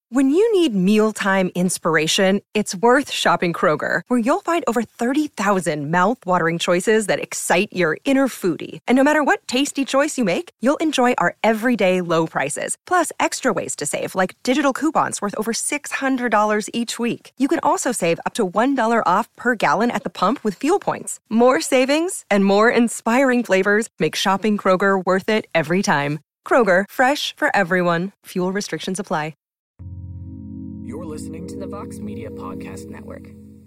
When you need mealtime inspiration, it's worth shopping Kroger, where you'll find over 30,000 mouth-watering choices that excite your inner foodie. And no matter what tasty choice you make, you'll enjoy our everyday low prices, plus extra ways to save, like digital coupons worth over $600 each week. You can also save up to $1 off per gallon at the pump with fuel points. More savings and more inspiring flavors make shopping Kroger worth it every time. Kroger, fresh for everyone. Fuel restrictions apply. You're listening to the Vox Media Podcast Network.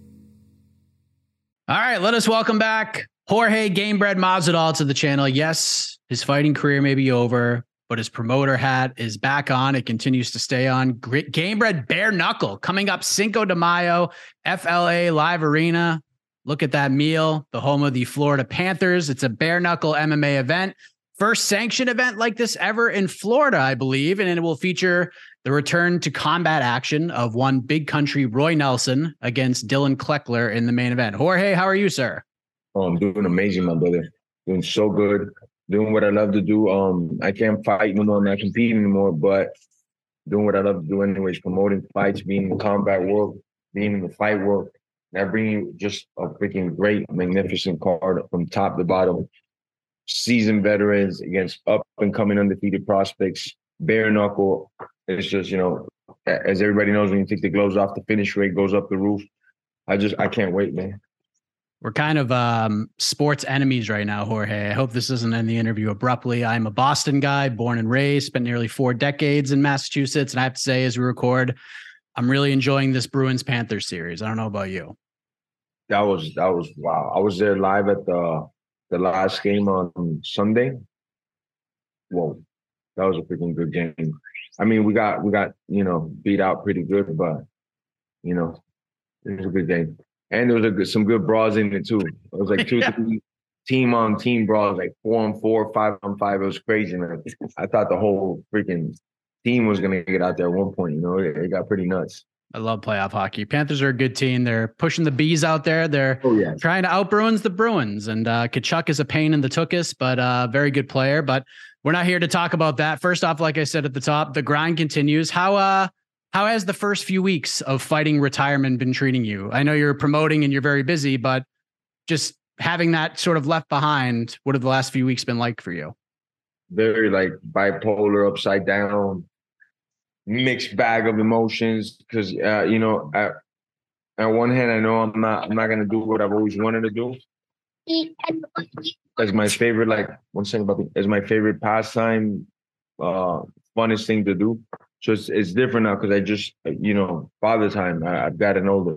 All right, let us welcome back Jorge Gamebred Masvidal to the channel. Yes, his fighting career may be over, but his promoter hat is back on. It continues to stay on. Gamebred Bare Knuckle coming up Cinco de Mayo, FLA Live Arena. Look at that meal, the home of the Florida Panthers. It's a bare knuckle MMA event. First sanctioned event like this ever in Florida, I believe, and it will feature the return to combat action of one big country Roy Nelson against Dylan Kleckler in the main event. Jorge, how are you, sir? Oh, I'm doing amazing, my brother. Doing so good. Doing what I love to do. I can't fight even though I'm not competing anymore, but doing what I love to do anyways, promoting fights, being in the combat world, being in the fight world. And I bring you just a freaking great, magnificent card from top to bottom. Seasoned veterans against up-and-coming undefeated prospects. Bare knuckle. It's just, you know, as everybody knows, when you take the gloves off, the finish rate goes up the roof. I can't wait, man. We're kind of sports enemies right now, Jorge. I hope this doesn't end the interview abruptly. I'm a Boston guy, born and raised, spent nearly 4 decades in Massachusetts. And I have to say, as we record, I'm really enjoying this Bruins-Panthers series. I don't know about you. That was wow. I was there live at the last game on Sunday. Whoa, that was a freaking good game. I mean, we got beat out pretty good, but it was a good game, and there was some good brawls in it too. It was like 2-3 team-on-team brawls, like 4-on-4, 5-on-5. It was crazy, man. I thought the whole freaking team was gonna get out there at one point. It got pretty nuts. I love playoff hockey. Panthers are a good team. They're pushing the bees out there. They're trying to out Bruins the Bruins. And Tkachuk is a pain in the tuchus, but very good player. But we're not here to talk about that. First off, like I said at the top, the grind continues. How has the first few weeks of fighting retirement been treating you? I know you're promoting and you're very busy, but just having that sort of left behind, what have the last few weeks been like for you? Very like bipolar, upside down. Mixed bag of emotions because at one hand I know I'm not gonna do what I've always wanted to do as my favorite as my favorite pastime, funnest thing to do. So it's different now because I just father time. I've gotten older,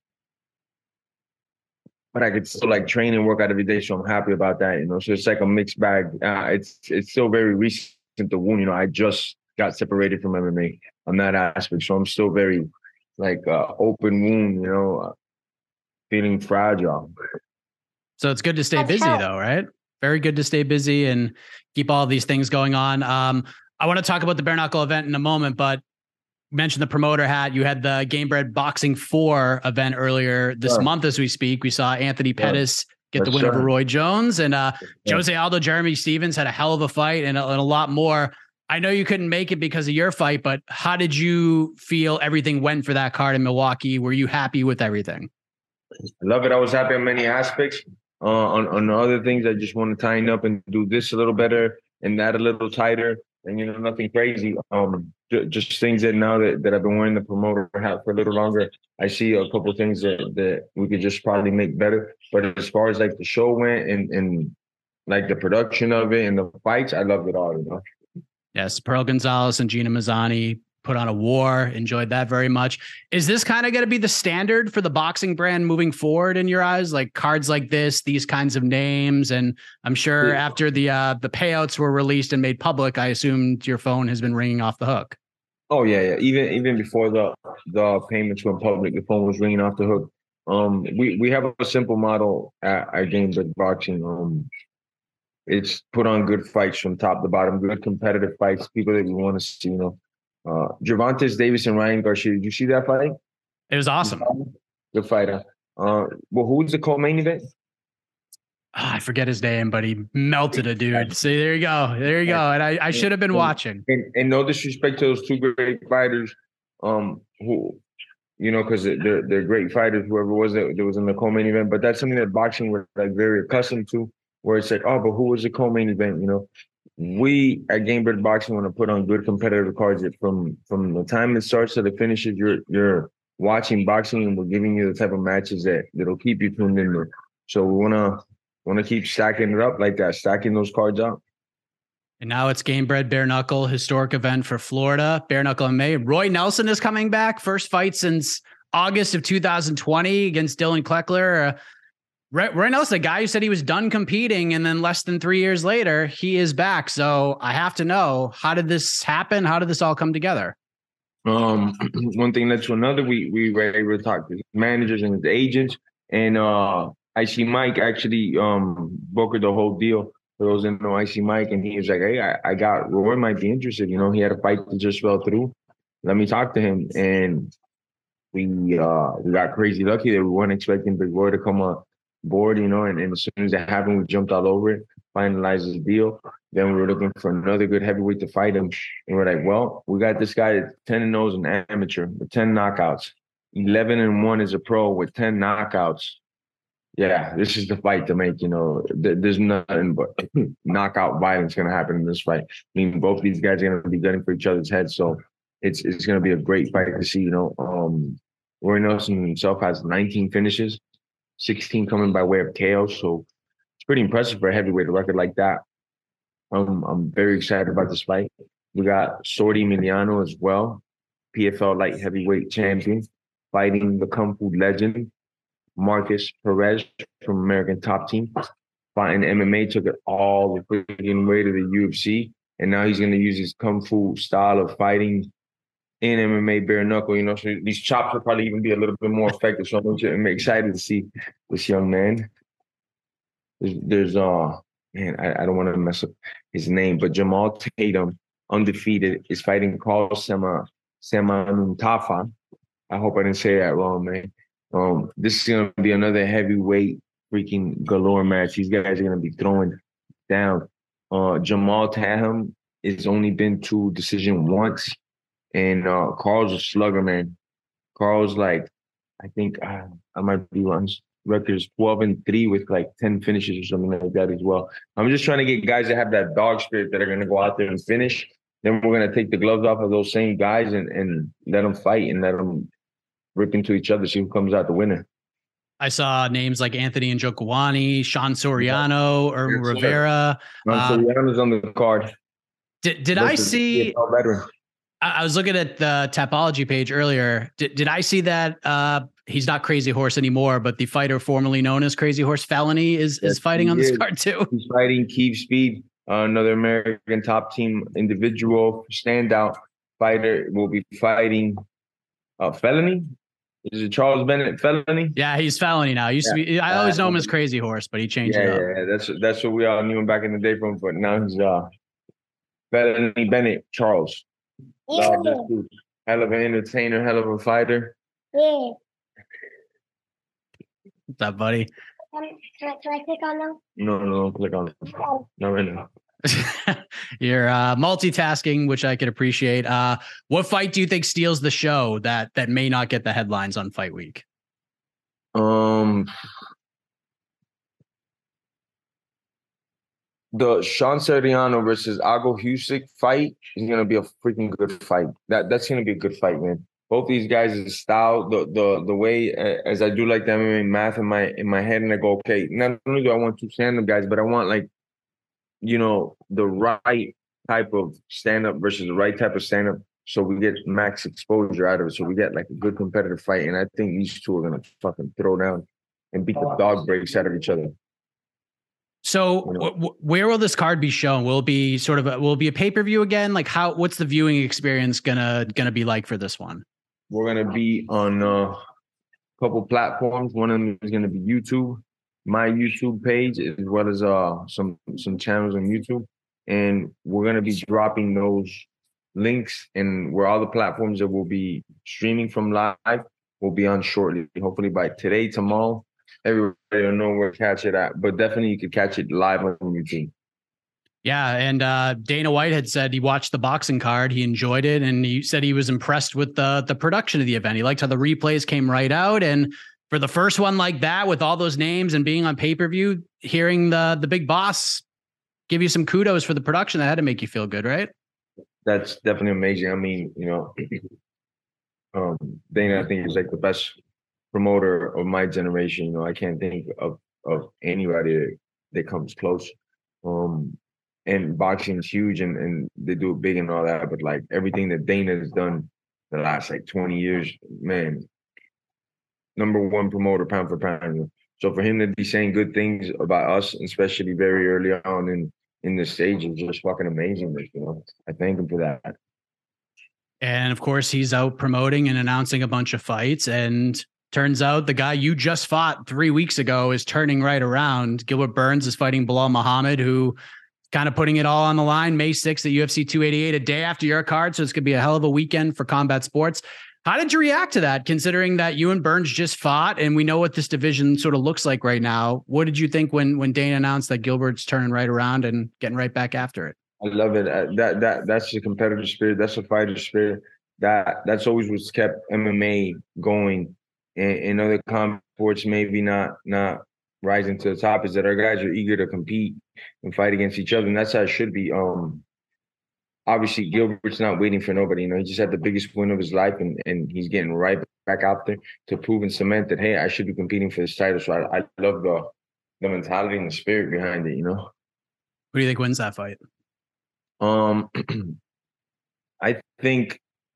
but I could still like train and work out every day, so I'm happy about that. So it's like a mixed bag. It's still very recent, the wound. I just got separated from MMA on that aspect. So I'm still very open wound, feeling fragile. So it's good to stay busy though, right? Very good to stay busy and keep all these things going on. I want to talk about the bare knuckle event in a moment, but you mentioned the promoter hat. You had the Gamebred Boxing 4 event earlier this month as we speak. We saw Anthony Pettis get the win over Roy Jones, and Jose Aldo, Jeremy Stevens had a hell of a fight and a lot more. I know you couldn't make it because of your fight, but how did you feel everything went for that card in Milwaukee? Were you happy with everything? I love it. I was happy on many aspects. On other things, I just want to tighten up and do this a little better and that a little tighter. And, nothing crazy. Just things that now that I've been wearing the promoter hat for a little longer, I see a couple of things that we could just probably make better. But as far as like the show went and like the production of it and the fights, I loved it all, Yes, Pearl Gonzalez and Gina Mazzani put on a war. Enjoyed that very much. Is this kind of going to be the standard for the boxing brand moving forward in your eyes? Like cards like this, these kinds of names, and I'm sure after the payouts were released and made public, I assumed your phone has been ringing off the hook. Oh yeah. Even before the payments went public, the phone was ringing off the hook. We have a simple model at Gamebred Boxing. It's put on good fights from top to bottom, good competitive fights, people that we want to see, Gervonta Davis and Ryan Garcia. Did you see that fight? It was awesome. Good fighter. Well, who was the co-main event? I forget his name, but he melted a dude. See, there you go. And I should have been watching. And no disrespect to those two great fighters. who, because they're great fighters, whoever was it that was in the co-main event. But that's something that boxing we're like very accustomed to, where it's like, oh, but who was the co-main event? We at Gamebred Boxing want to put on good competitive cards from the time it starts to the finishes. You're watching boxing, and we're giving you the type of matches that'll keep you tuned in there. So we wanna keep stacking it up like that, stacking those cards out. And now it's Gamebred Bare Knuckle, historic event for Florida. Bare Knuckle in May. Roy Nelson is coming back. First fight since August of 2020 against Dylan Kleckler. Roy Nelson, a guy who said he was done competing, and then less than 3 years later, he is back. So I have to know, how did this happen? How did this all come together? One thing led to another. We were able to talk to his managers and his agents, and IC Mike actually brokered the whole deal. For those that know IC Mike, and he was like, "Hey, I got Roy might be interested. He had a fight that just fell through. Let me talk to him." And we got crazy lucky that we weren't expecting Big Roy to come on board, and as soon as that happened, we jumped all over it, finalized his deal. Then we were looking for another good heavyweight to fight him, and we're like, well, we got this guy that's 10-0 as an amateur with 10 knockouts, 11-1 as a pro with 10 knockouts. Yeah, this is the fight to make. There's nothing but knockout violence going to happen in this fight. I mean, both these guys are going to be gunning for each other's heads, so it's going to be a great fight to see. Roy Nelson himself has 19 finishes, 16 coming by way of KO, so it's pretty impressive for a heavyweight record like that. I'm very excited about this fight. We got Sordi Emiliano as well, PFL light heavyweight champion, fighting the Kung Fu legend Marcus Perez from American Top Team. Fighting MMA, took it all the freaking way to the UFC, and now he's going to use his Kung Fu style of fighting in MMA bare knuckle. So these chops will probably even be a little bit more effective. So I'm excited to see this young man. There's man, I don't want to mess up his name, but Jamal Tatum, undefeated, is fighting Carl Semanuntafa. I hope I didn't say that wrong, man. This is going to be another heavyweight freaking galore match. These guys are going to be throwing down. Jamal Tatum has only been to decision once, and Carl's a slugger, man. Carl's like, I think I might be wrong. Record is 12-3 with like 10 finishes or something like that as well. I'm just trying to get guys that have that dog spirit that are going to go out there and finish. Then we're going to take the gloves off of those same guys and let them fight and let them rip into each other, see who comes out the winner. I saw names like Anthony Njokuani, Sean Soriano, Irwin Rivera. Soriano's on the card. Did I see? I was looking at the Tapology page earlier. Did I see that he's not Crazy Horse anymore, but the fighter formerly known as Crazy Horse Felony is fighting on this card too? He's fighting Keith Speed, another American Top Team individual standout fighter. Will be fighting Felony. Is it Charles Bennett Felony? Yeah, he's Felony now. Used to be. I always know him as Crazy Horse, but he changed it up. Yeah, that's what we all knew him back in the day from. But now he's Felony Bennett Charles. Hell of an entertainer, hell of a fighter. Yeah. What's up, buddy? Can I click on them? No, click on it. Not right now. You're multitasking, which I could appreciate. What fight do you think steals the show that may not get the headlines on Fight Week? The Sean Soriano versus Ago Husick fight is gonna be a freaking good fight. That's gonna be a good fight, man. Both these guys' style, the way as I do like the MMA math in my head, and I go, okay, not only do I want two stand-up guys, but I want like, the right type of stand-up versus the right type of stand-up, so we get max exposure out of it. So we get like a good competitive fight, and I think these two are gonna fucking throw down and beat the dog breaks out of each other. So where will this card be shown? Will it be will it be a pay-per-view again? Like what's the viewing experience gonna be like for this one? We're gonna be on a couple platforms. One of them is gonna be YouTube, my YouTube page, as well as some channels on YouTube. And we're gonna be dropping those links, and where all the platforms that will be streaming from live will be on shortly. Hopefully by today, tomorrow. Everybody will know where to catch it at, but definitely you could catch it live on YouTube. Yeah, and Dana White had said he watched the boxing card, he enjoyed it, and he said he was impressed with the production of the event. He liked how the replays came right out, and for the first one like that, with all those names and being on pay-per-view, hearing the big boss give you some kudos for the production, that had to make you feel good, right? That's definitely amazing. I mean, Dana, I think, is like the best promoter of my generation. I can't think of anybody that comes close. And boxing is huge, and they do it big and all that. But like everything that Dana has done the last like 20 years, man, number one promoter pound for pound. So for him to be saying good things about us, especially very early on in the stage, is just fucking amazing. I thank him for that. And of course, he's out promoting and announcing a bunch of fights. And turns out the guy you just fought 3 weeks ago is turning right around. Gilbert Burns is fighting Bilal Muhammad, who kind of putting it all on the line. May 6th at UFC 288, a day after your card. So it's going to be a hell of a weekend for combat sports. How did you react to that, considering that you and Burns just fought and we know what this division sort of looks like right now? What did you think when Dana announced that Gilbert's turning right around and getting right back after it? I love it. That's the competitive spirit. That's the fighter spirit. That's always what's kept MMA going in other combat sports, maybe not rising to the top, is that our guys are eager to compete and fight against each other. And that's how it should be. Obviously, Gilbert's not waiting for nobody. He just had the biggest win of his life, and he's getting right back out there to prove and cement that, hey, I should be competing for this title. So I love the mentality and the spirit behind it. Who do you think wins that fight? I think,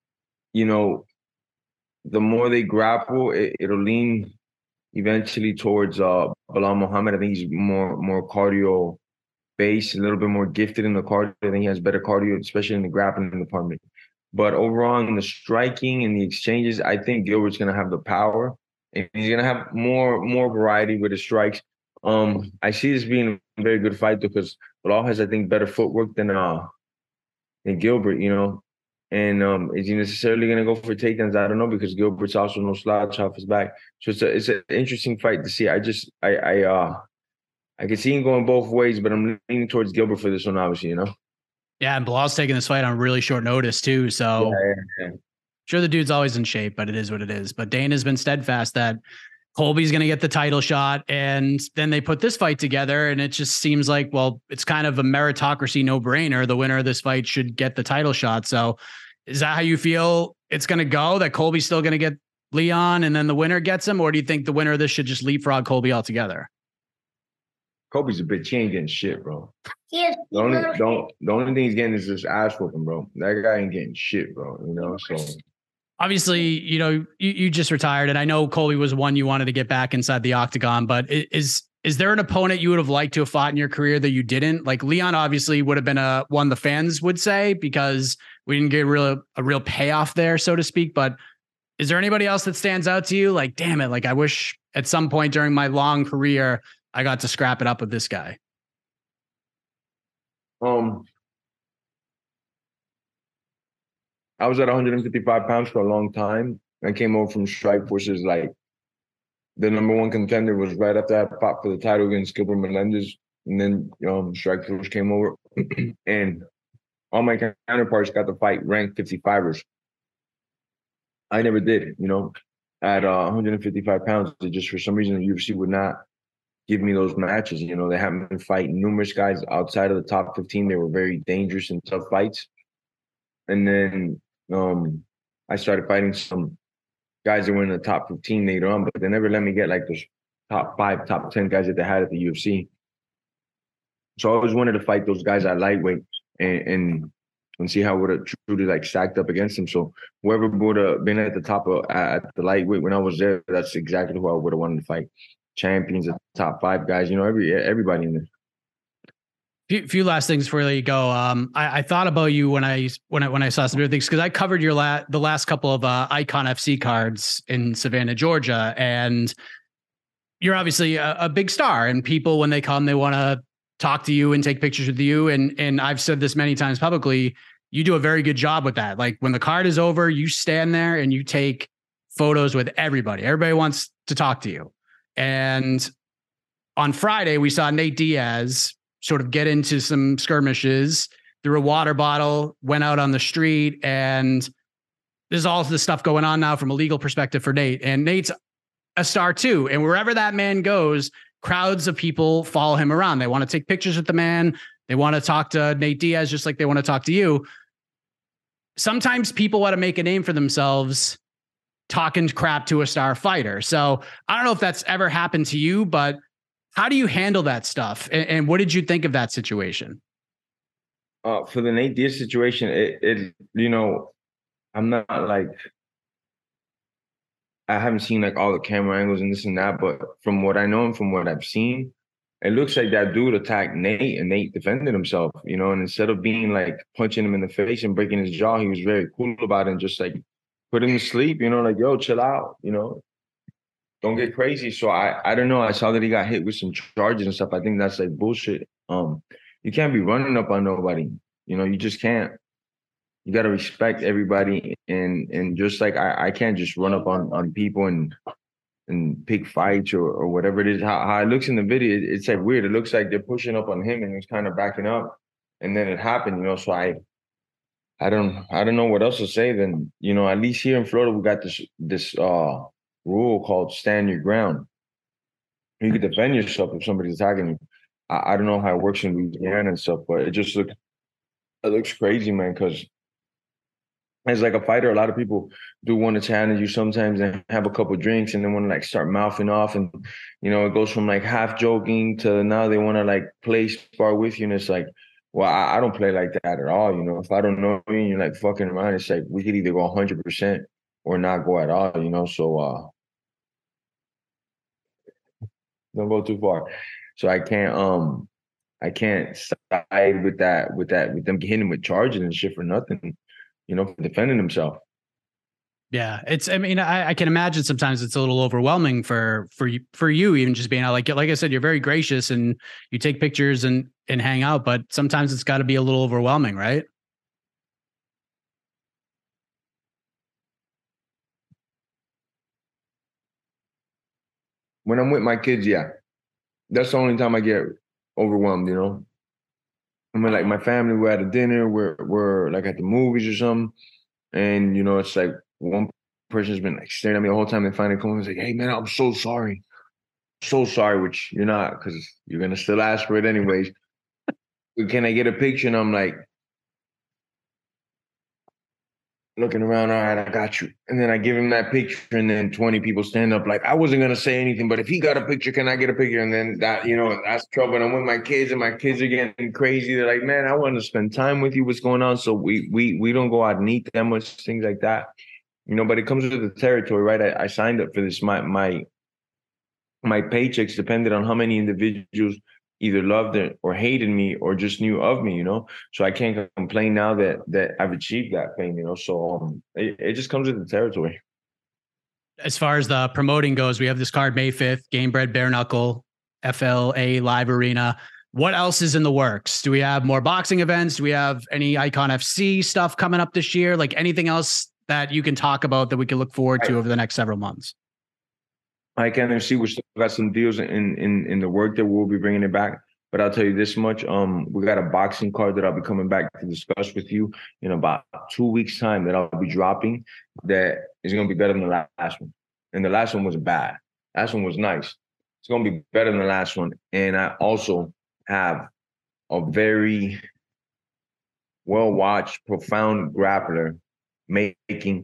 the more they grapple, it'll lean eventually towards Bilal Muhammad. I think he's more cardio based, a little bit more gifted in the cardio. I think he has better cardio, especially in the grappling department. But overall, in the striking and the exchanges, I think Gilbert's going to have the power, and he's going to have more variety with his strikes. I see this being a very good fight because Bilal has, I think, better footwork than Gilbert, And is he necessarily going to go for takedowns? I don't know, because Gilbert's also no slouch off his back. So it's an interesting fight to see. I can see him going both ways, but I'm leaning towards Gilbert for this one, obviously, Yeah, and Bilal's taking this fight on really short notice too. So yeah. Sure, the dude's always in shape, but it is what it is. But Dana's been steadfast that Colby's going to get the title shot. And then they put this fight together, and it just seems like, well, it's kind of a meritocracy no-brainer. The winner of this fight should get the title shot. So is that how you feel it's going to go, that Colby's still going to get Leon and then the winner gets him? Or do you think the winner of this should just leapfrog Colby altogether? Colby's a bitch. He ain't getting shit, bro. Yes. The only thing he's getting is this ass whooping, bro. That guy ain't getting shit, bro. So obviously, you just retired, and I know Colby was one you wanted to get back inside the octagon, but is there an opponent you would have liked to have fought in your career that you didn't? Like Leon obviously would have been one the fans would say, because we didn't get a real payoff there, so to speak. But is there anybody else that stands out to you? Like, damn it, like I wish at some point during my long career I got to scrap it up with this guy. I was at 155 pounds for a long time. I came over from Strikeforce as like the number one contender. Was right after I fought for the title against Gilbert Melendez, and then Strikeforce came over, and all my counterparts got to fight ranked 55ers. I never did, at 155 pounds. It just, for some reason, the UFC would not give me those matches. They haven't been fighting numerous guys outside of the top 15. They were very dangerous and tough fights. And then I started fighting some guys that were in the top 15 later on, but they never let me get like those top 5, top 10 guys that they had at the UFC. So I always wanted to fight those guys at lightweight and see how I would have truly like stacked up against them. So whoever would have been at the top at the lightweight when I was there, that's exactly who I would have wanted to fight. Champions, the top 5 guys, everybody in there. Few last things before I let you go. I thought about you when I saw some other things, because I covered the last couple of Icon FC cards in Savannah, Georgia, and you're obviously a big star, and people, when they come, they want to talk to you and take pictures with you. And I've said this many times publicly, you do a very good job with that. Like when the card is over, you stand there and you take photos with everybody. Everybody wants to talk to you. And on Friday, we saw Nate Diaz sort of get into some skirmishes, threw a water bottle, went out on the street, and there's all this stuff going on now from a legal perspective for Nate. And Nate's a star too. And wherever that man goes, crowds of people follow him around. They want to take pictures with the man. They want to talk to Nate Diaz just like they want to talk to you. Sometimes people want to make a name for themselves talking crap to a star fighter. So I don't know if that's ever happened to you, but how do you handle that stuff? And what did you think of that situation? For the Nate Diaz situation, it you know, I'm not like, I haven't seen like all the camera angles and this and that, but from what I know and from what I've seen, it looks like that dude attacked Nate and Nate defended himself, you know, and instead of being like punching him in the face and breaking his jaw, he was very cool about it and just like put him to sleep, you know, like, yo, chill out, you know, don't get crazy. So I don't know. I saw that he got hit with some charges and stuff. I think that's like bullshit. You can't be running up on nobody, you know, you just can't. You got to respect everybody. And just like, I can't just run up on people and pick fights or whatever it is. How it looks in the video, it's like weird. It looks like they're pushing up on him and he's kind of backing up. And then it happened, you know, so I don't know what else to say then, you know, at least here in Florida, we got this rule called stand your ground. You can defend yourself if somebody's attacking you. I don't know how it works in Louisiana and stuff, but it looks crazy, man, because as like a fighter, a lot of people do want to challenge you sometimes and have a couple drinks and then want to like start mouthing off. And, you know, it goes from like half joking to now they want to like play spar with you. And it's like, well, I don't play like that at all. You know, if I don't know you and you're like fucking around, it's like we could either go 100% or not go at all, you know? So don't go too far. So I can't side with them hitting with charges and shit for nothing. You know, for defending himself. Yeah, I can imagine sometimes it's a little overwhelming for you even just being out. Like I said, you're very gracious and you take pictures and hang out, but sometimes it's got to be a little overwhelming, right? When I'm with my kids, yeah. That's the only time I get overwhelmed, you know? I mean, like my family, we're at a dinner, we're like at the movies or something. And, you know, it's like one person's been like staring at me the whole time. They finally come and say, hey, man, I'm so sorry. So sorry, which you're not because you're going to still ask for it anyways. Can I get a picture? And I'm like, looking around, all right, I got you. And then I give him that picture and then 20 people stand up like, I wasn't going to say anything, but if he got a picture, can I get a picture? And then that, you know, that's trouble. And I'm with my kids and my kids are getting crazy. They're like, man, I want to spend time with you. What's going on? So we don't go out and eat that much, things like that. You know, but it comes with the territory, right? I signed up for this. My paychecks depended on how many individuals either loved it or hated me or just knew of me, you know? So I can't complain now that I've achieved that fame, you know? So it just comes with the territory. As far as the promoting goes, we have this card May 5th, Gamebred Bare Knuckle, FLA Live Arena. What else is in the works? Do we have more boxing events? Do we have any Icon FC stuff coming up this year? Like anything else that you can talk about that we can look forward to over the next several months? Icon FC, we still got some deals in the work that we'll be bringing it back. But I'll tell you this much: we got a boxing card that I'll be coming back to discuss with you in about 2 weeks' time that I'll be dropping. That is going to be better than the last one. And the last one was bad. Last one was nice. It's going to be better than the last one. And I also have a very well-watched, profound grappler making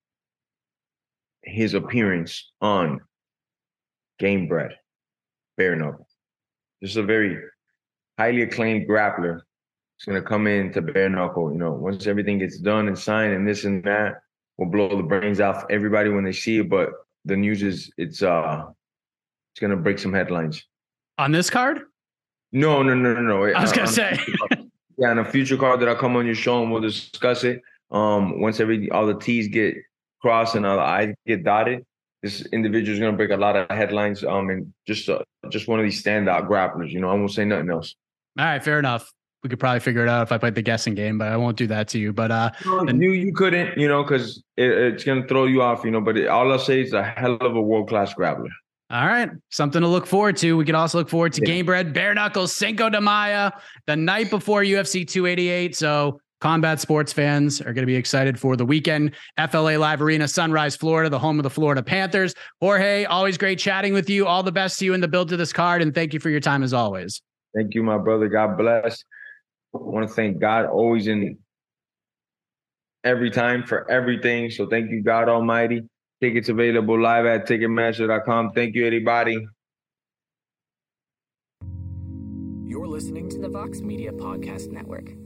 his appearance on Gamebred Bare Knuckle. This is a very highly acclaimed grappler. It's going to come into Bare Knuckle. You know, once everything gets done and signed and this and that, we'll blow the brains off everybody when they see it. But the news is it's going to break some headlines. On this card? No. I was going to say. Yeah, on a future card that I'll come on your show and we'll discuss it. Once all the T's get crossed and all the I's get dotted, this individual is going to break a lot of headlines. And just one of these standout grapplers. You know, I won't say nothing else. All right, fair enough. We could probably figure it out if I played the guessing game, but I won't do that to you. But you couldn't, you know, because it's going to throw you off, you know. But all I'll say is a hell of a world-class grappler. All right. Something to look forward to. We can also look forward to Gamebred, Bare Knuckles, Cinco de Mayo, the night before UFC 288. So combat sports fans are going to be excited for the weekend. FLA Live Arena, Sunrise, Florida, the home of the Florida Panthers. Jorge, always great chatting with you. All the best to you in the build to this card. And thank you for your time as always. Thank you, my brother. God bless. I want to thank God always in every time for everything. So thank you, God Almighty. Tickets available live at Ticketmaster.com. Thank you, everybody. You're listening to the Vox Media Podcast Network.